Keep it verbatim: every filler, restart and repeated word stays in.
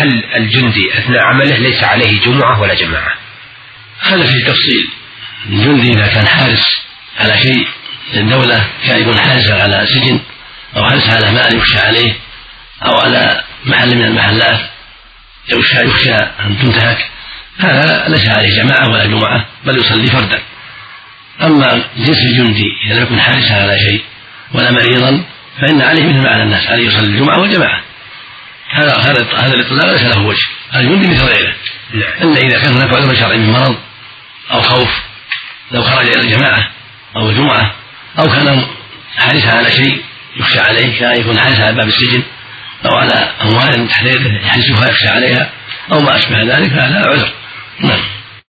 هل الجندي أثناء عمله ليس عليه جمعة ولا جماعة؟ هذا فيه تفصيل. الجندي إذا كان حارس على شيء للدولة كان يكون حارس على سجن أو حارس على مال يخشى عليه أو على محل من المحلات يخشى يخشى أن تنتهك، هذا ليس عليه جماعة ولا جمعة بل يصلي فردا. أما جنس الجندي إذا لم يكن حارسا على شيء ولا مريضا فإن عليه مثل ما على الناس، عليه يصلي الجمعة والجماعة. هذا هذا الإطلاق ليس له وجه، الجندي مثل غيره، إلا إذا كان هناك عذر شرعي من مرض أو خوف لو خرج إلى الجماعة أو الجمعة، أو كان حارسا على شيء يخشى عليه كان يكون حارسا على باب السجن أو على أموال تحت يده يحرسها يخشى عليها أو ما أشبه ذلك، فهذا عذر. نعم.